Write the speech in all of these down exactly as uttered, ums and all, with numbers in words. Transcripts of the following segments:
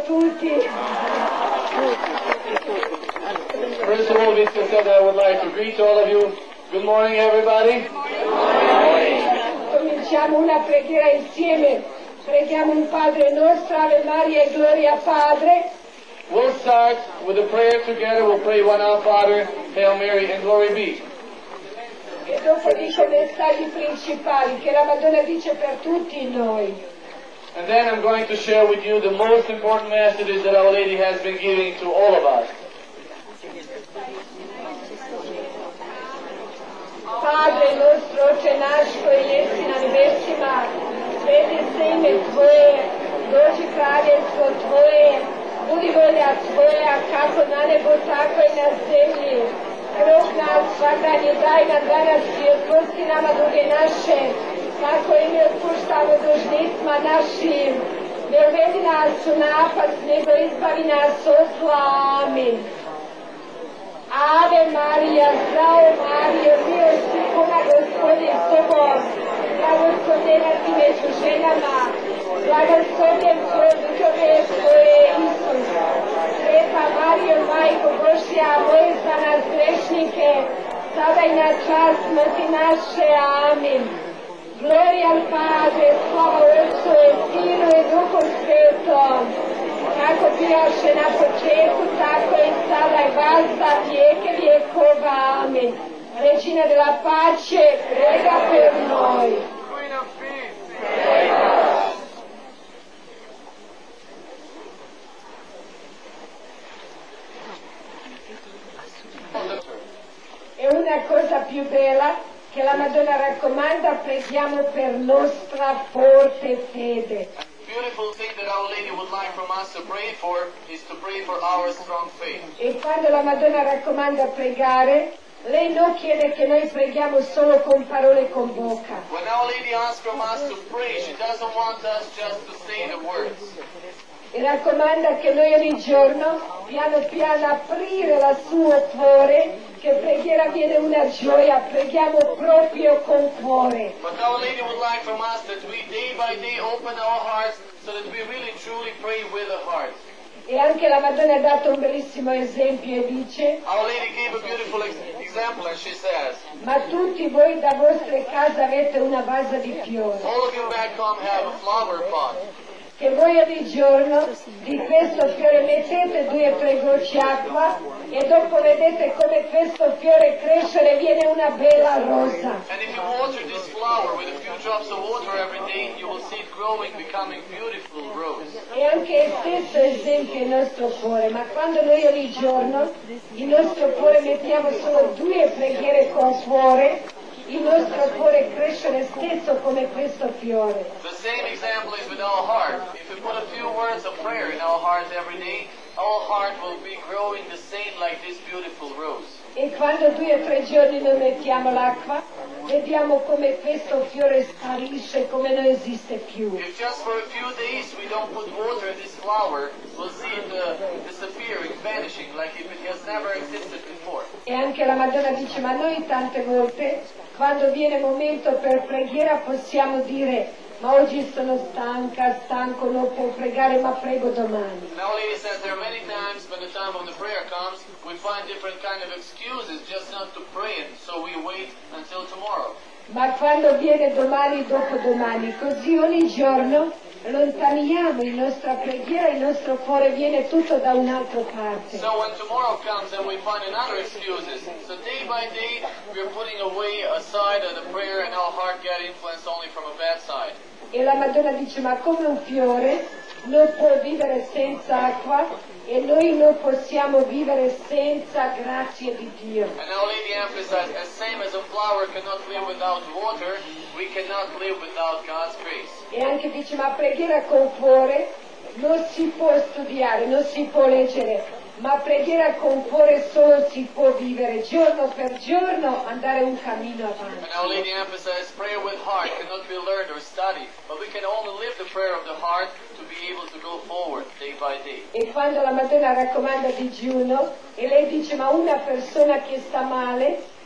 tutti. First of all, Mister said I would like to greet all of you. Good morning, everybody. Cominciamo una preghiera insieme. Preghiamo un Padre nostro, Ave Maria e Gloria Padre. We'll start with a prayer together. We'll pray one Our Father, Hail Mary, and Glory be. E dopo dice i messaggi principali che la Madonna dice per tutti noi. And then I'm going to share with you the most important messages that Our Lady has been giving to all of us. Padre nostro, ce nasco i jesi na nebesima, sveti se ime Tvoje, dođi kraljevstvo Tvoje, budi volja Tvoja, kako na nebo, tako i na zemlji. Kruh nas svakdanje daj nam danas i otpusti nama duge naše, kako i mi otpuštamo dužnicima našim. Ne uvedi nas u napast, nego izbavi nas od zla. Amin. Ave Maria, zdravo Mario, bio si puna Gospodin s tobom, blagoslovljena si među ženama, blagoslovljen plod utrobe tvoje, Isus. Sveta Mario, Majko Božja, moli za nas grešnike, sada i na čas smrti naše. Amin. Gloria al Padre, slava Otcu i Sinu i Duhu Svetom, kako bijaše na početku, tako i sada i vazda, vijeke vjekova. Amin. Regina della pace, prega per noi. Queen of Peace, È una cosa più bella che la Madonna raccomanda, preghiamo per nostra forte fede. beautiful thing that Our Lady would like from us to pray for is to pray for our strong faith. E quando la Madonna raccomanda pregare, lei non chiede che noi preghiamo solo con parole con bocca. When Our Lady asks from us to pray, she doesn't want us just to say the words. E raccomanda che noi ogni giorno, piano piano, aprire la suo cuore, che preghiera viene una gioia, preghiamo proprio con cuore. But Our Lady would like from us that we day by day open our hearts so that we really truly pray with the heart. E anche la Madonna ha dato un bellissimo esempio e dice: Our Lady gave a beautiful ex- example and she says, ma tutti voi da vostre case avete una vasa di fiori, all of you back home have a flower pot. che voi ogni giorno di questo fiore mettete due o tre gocce acqua e dopo vedete come questo fiore crescere, viene una bella rosa. And if you water this flower with a few drops of water every day, you will see it growing, becoming beautiful rose. E anche il stesso esempio il nostro cuore, ma quando noi ogni giorno il nostro cuore mettiamo solo due preghiere con cuore, il nostro cuore cresce lo stesso come questo fiore. The same example is with our heart. If we put a few words of prayer in our heart every day, our heart will be growing the same like this beautiful rose. E quando due o tre giorni non mettiamo l'acqua, vediamo come questo fiore sparisce, come non esiste più. If just for a few days we don't put water in this flower, we'll see it uh, disappearing, vanishing, like if it has never existed before. E anche la Madonna dice, ma noi tante volte, quando viene momento per preghiera, possiamo dire, ma oggi sono stanca, stanco, non può pregare, ma prego domani. And Our Lady says there are many times when the time of the prayer comes, we find different kind of excuses just not to pray, and so we wait until tomorrow. Ma quando viene domani, dopodomani, così ogni giorno lontaniamo la nostra preghiera, il nostro cuore viene tutto da un'altra parte. So when tomorrow comes and we find another excuses, so day by day we're putting away aside of the prayer and our heart get influenced only from a bad side. E la Madonna dice, ma come un fiore non può vivere senza acqua e noi non possiamo vivere senza grazie di Dio. And Our Lady emphasized, as same as a flower cannot live without water, we cannot live without God's grace. E anche dice, ma preghiera con cuore non si può studiare, non si può leggere, ma preghiera con cuore solo si può vivere, giorno per giorno andare un cammino avanti. And Our Lady emphasized, prayer with heart cannot be learned or studied, but we can only live the prayer of the heart to be able to go forward day by day. E quando la Madonna raccomanda digiuno, e lei dice, ma una persona che sta male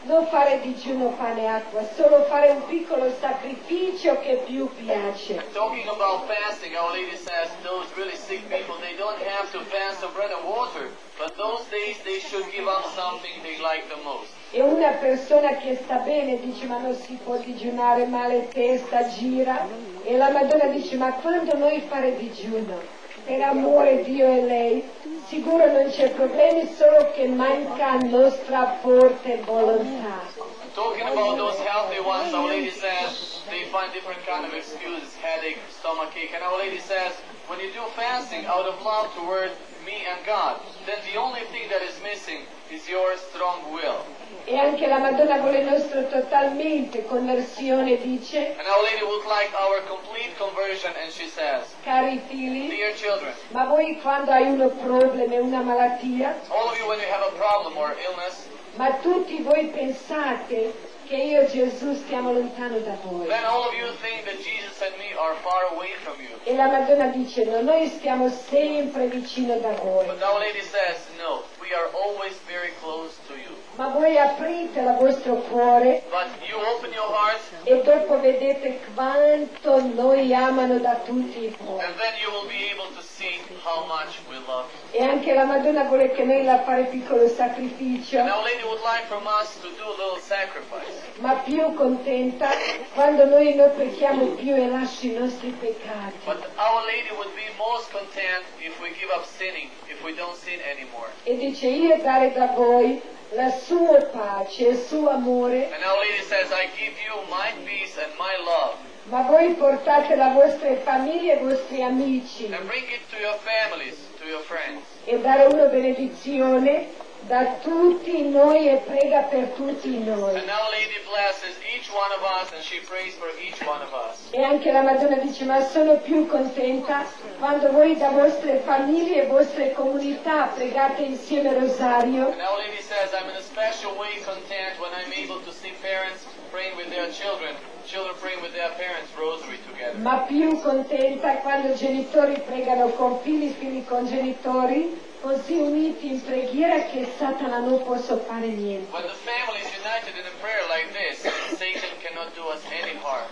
non fare digiuno pane e acqua, solo fare un piccolo sacrificio che più piace. Talking about fasting, Our Lady says those really sick people, they don't have to fast on bread and water, but those days they should give up something they like the most. E una persona che sta bene dice ma non si può digiunare, male testa, gira. E la Madonna dice ma quando noi fare digiuno, per amore Dio e lei, sicuro non c'è problemi, solo che manca nostra forte volontà. Talking about those healthy ones, Our Lady says they find different kind of excuses, headache, stomachache, and Our Lady says when you do fasting out of love toward me and God, then the only thing that is missing is your strong will. E anche la Madonna vuole il nostro totalmente conversione, dice, And Our Lady would like our complete conversion, and she says, cari figli, dear children, ma voi quando hai un problema, una malattia, all of you when you have a problem or illness, ma tutti voi pensate che io e Gesù stiamo lontano da voi. then all of you think that Jesus and me are far away from you. E la Madonna dice, no, noi stiamo sempre vicino da voi. But Our Lady says, no, we are always very close to you. Ma voi aprite il vostro cuore But you open your heart, e dopo vedete quanto noi amano da tutti i cuori. and then you will be able to see how much we love you. E anche la Madonna vuole che noi la fare piccolo sacrificio, And Our Lady would like from us to do a little sacrifice. ma più contenta quando noi non pecchiamo più e lasci i nostri peccati. But Our Lady would be most content if we give up sinning, if we don't sin anymore. E dice io dare da voi la sua pace, il suo amore, And Our Lady says, I give you my peace and my love, ma voi portate la vostra famiglia e i vostri amici and bring it to your families, to your friends. e dare una benedizione da tutti noi e prega per tutti noi. And Our Lady blesses each one of us, and she prays for each one of us. E anche la Madonna dice ma sono più contenta quando voi da vostre famiglie e vostre comunità pregate insieme il rosario And Our Lady says, I'm in a special way content when I'm able to see parents praying with their children, children praying with their parents rosary together. ma più contenta quando genitori pregano con figli, figli con genitori, così uniti in preghiera che Satana non può fare niente. When the family is united in a prayer like this, Satan cannot do us any harm.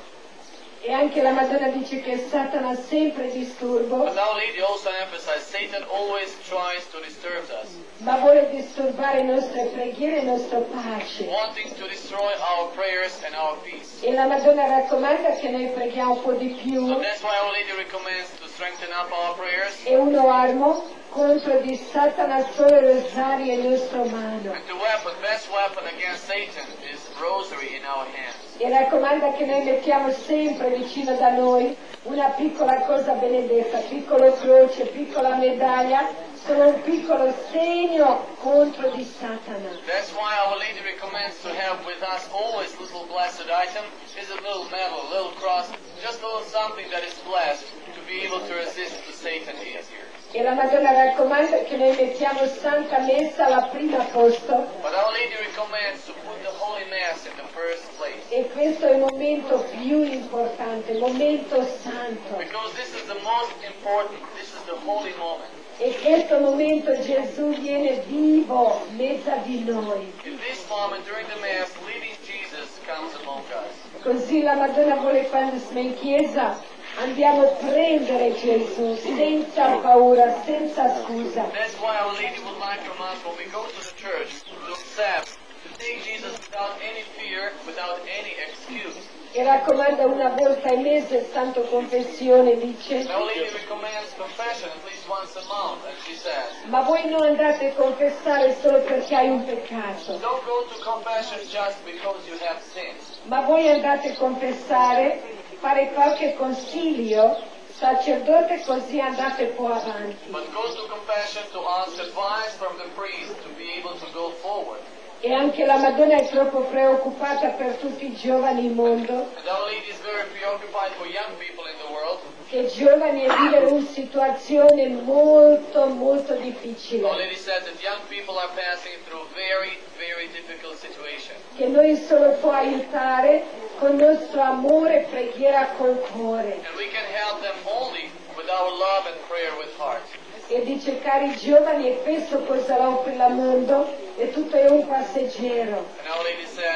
E anche la Madonna dice che Satana ha sempre disturbo, But Our Lady also emphasized, Satan always tries to disturb us, ma vuole disturbare le nostre preghiere e la nostra pace. wanting to destroy our prayers and our peace. E la Madonna raccomanda che noi preghiamo un po' di So più that's why Our Lady recommends to strengthen up our prayers e uno armo contro di Satana solo il rosario in nostro mano. and the weapon, best weapon against Satan is rosary in our hands. E raccomanda che noi mettiamo sempre vicino da noi una piccola cosa benedetta, piccolo croce, piccola medaglia, sono un piccolo segno contro di Satana. That's why Our Lady recommends to have with us always little blessed item, is a little medal, a little cross, just a little something that is blessed to be able to resist the Satan easier. E la Madonna raccomanda che noi mettiamo Santa Messa alla prima posto But Our Lady recommends to put the Holy Mass in the first place, e questo è il momento più importante, il momento santo. because this is the most important, this is the holy moment. E questo momento Gesù viene vivo in mezzo di noi. In this moment, during the Mass, living Jesus comes among us. Così la Madonna vuole quando siamo in chiesa andiamo a prendere Gesù senza paura, senza scusa. That's why Our Lady would like from us, when we go to the church, to accept, to take Jesus without any fear, without any excuse. E raccomanda una volta al mese il Santo Confessione, dice, And Our Lady recommends confession at least once a month, and she says, ma voi non andate a confessare solo perché hai un peccato, don't go to confession just because you have sins, ma voi andate a confessare, fare qualche consiglio, sacerdote, così andate poi avanti. but go to confession to ask advice from the priest to be able to go forward. E anche la Madonna è troppo preoccupata per tutti i giovani in mondo, And Our Lady is very preoccupied for young people in the world. che giovani è vivere una situazione molto molto difficile, Our Lady says that young people are passing through very, very difficult situations. che noi solo può aiutare con il nostro amore e preghiera col cuore. And we can help them only with our love and prayer with heart. E dice, cari giovani, e questo cosa offre il mondo, e tutto è un passeggero. And Our Lady says,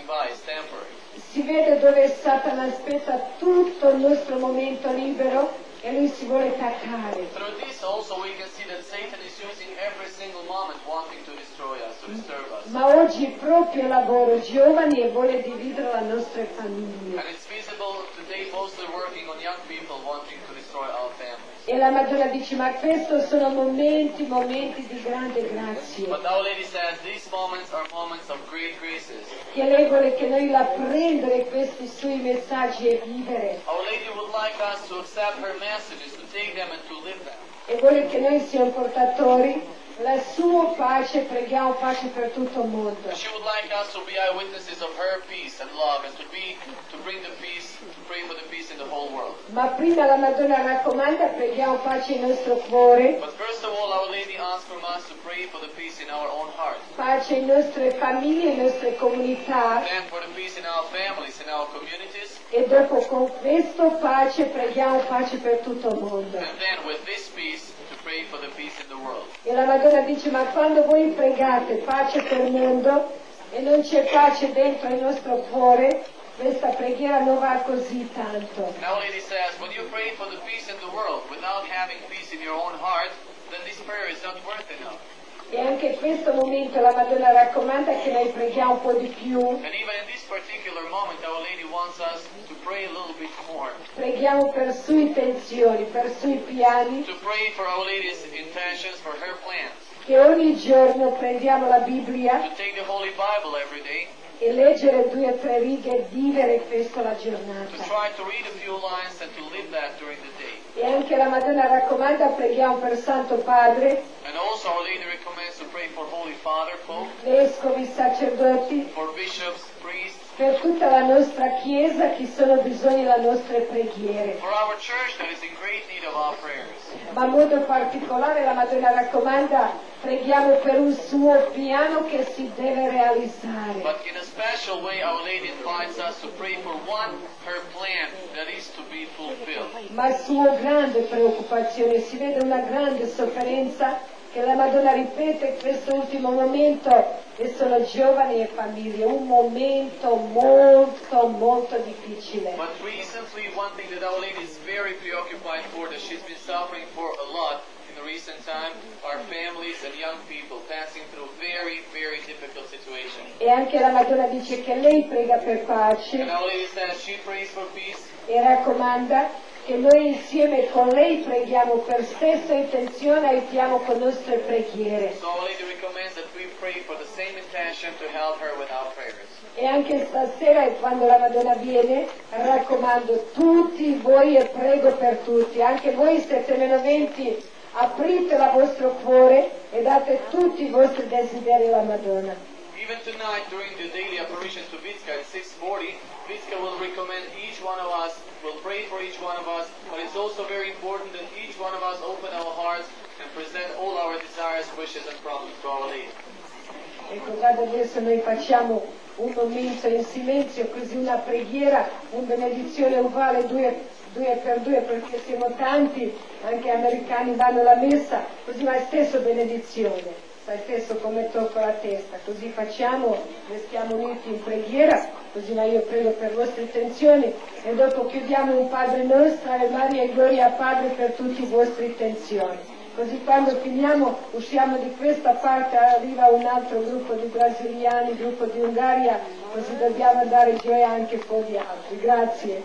passing by, it's temporary. Si vede dove Satana aspetta tutto il nostro momento libero e lui si vuole attaccare. Through this also we can see that Satan is using every single moment wanting to destroy us, to disturb us. Ma oggi è proprio lavoro giovani e vuole dividere le nostre famiglie. And it's visible today mostly working on young people wanting to destroy our families. E la Madonna dice, ma questi sono momenti, momenti di grande grazia. But Our Lady says these moments are moments of great graces. Che lei vuole che noi la prendere questi suoi messaggi e vivere. Our Lady would like us to accept her messages, to take them and to live them. E vuole che noi siamo portatori la sua pace, preghiamo pace per tutto il mondo. She would like us to be eyewitnesses of her peace and love, and to be to bring the peace, to pray for the peace in the whole world. Ma prima la Madonna raccomanda, preghiamo pace nel nostro cuore, But first of all, Our Lady asks from us to pray for the peace in our own heart, pace in nostre famiglie, in nostre comunità, then for the peace in our families, in our communities, e dopo con questo pace preghiamo pace per tutto il mondo. and then with this peace to pray for the peace in the world. E la Madonna dice, ma quando voi pregate pace per il mondo e non c'è pace dentro il nostro cuore, questa preghiera non va così tanto. And Our Lady says, when you pray for the peace in the world without having peace in your own heart, then this prayer is not worth enough. E anche in questo momento la Madonna raccomanda che noi preghiamo un po' di più, And even in this particular moment, Our Lady wants us to pray a little bit more. preghiamo per sue intenzioni, per sui piani, To pray for Our Lady's intentions, for her plans. che ogni giorno prendiamo la Bibbia To take the Holy Bible every day. e leggere due o tre righe e vivere questo la To giornata. try to read a few lines and to live that during the day. E anche la Madonna raccomanda, preghiamo per Santo Padre, And also Our Lady recommends to pray for Holy Father, Pope, vescovi, sacerdoti, for bishops, priests, per tutta la nostra Chiesa che sono bisogno delle nostre preghiere. for our church that is in great need of our prayers. Ma in modo particolare la Madonna raccomanda, preghiamo per un suo piano che si deve realizzare. But in a special way, Our Lady invites us to pray for one, her plan that is to be fulfilled. Ma sua grande preoccupazione, si vede una grande sofferenza che la Madonna ripete in questo ultimo momento, e sono giovani e famiglie, un momento molto molto difficile. But recently, one thing that Our Lady is very preoccupied for, that she's been suffering for a lot in the recent time, are families and young people passing through very, very difficult situations. E anche la Madonna dice che lei prega per And pace Our Lady says she prays for peace, e raccomanda che noi insieme con lei preghiamo per stessa intenzione, aiutiamo con nostre preghiere. so Our Lady recommends that we pray for the same intention to help her with our prayers. E anche stasera, quando la Madonna viene, raccomando tutti voi e prego per tutti, anche voi siete meno venti, aprite il vostro cuore e date tutti i vostri desideri alla Madonna. Even tonight, during the daily apparition to Vitska at six forty, Vitska will recommend each one of us, will pray for each one of us, but it's also very important that each one of us open our hearts and present all our desires, wishes, and problems to Our Lady. Ecco, guarda, adesso noi facciamo un momento in silenzio, così una preghiera, una benedizione uguale due, due per due, perché siamo tanti, anche americani vanno alla messa, così ma stesso benedizione. Sai stesso come tocco la testa, così facciamo, restiamo uniti in preghiera, così ma io prego per le vostre intenzioni e dopo chiudiamo un Padre nostro, Ave Maria e gloria al Padre per tutte le vostre intenzioni. Così quando finiamo, usciamo di questa parte, arriva un altro gruppo di brasiliani, un gruppo di Ungaria, così dobbiamo dare gioia anche con gli altri. Grazie.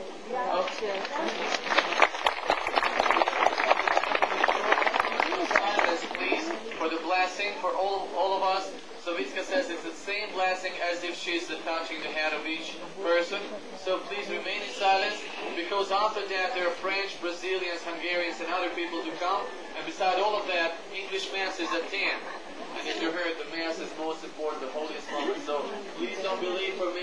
Silence, please, for the blessing for all, all of us. So Vitska says it's the same blessing as if she's touching the head of each person. So please remain in silence, because after that there are French, Brazilians, Hungarians, and other people to come. And beside all of that, English Mass is at ten. And as you heard, the Mass is most important, the holiest moment. So please don't be late for Mass.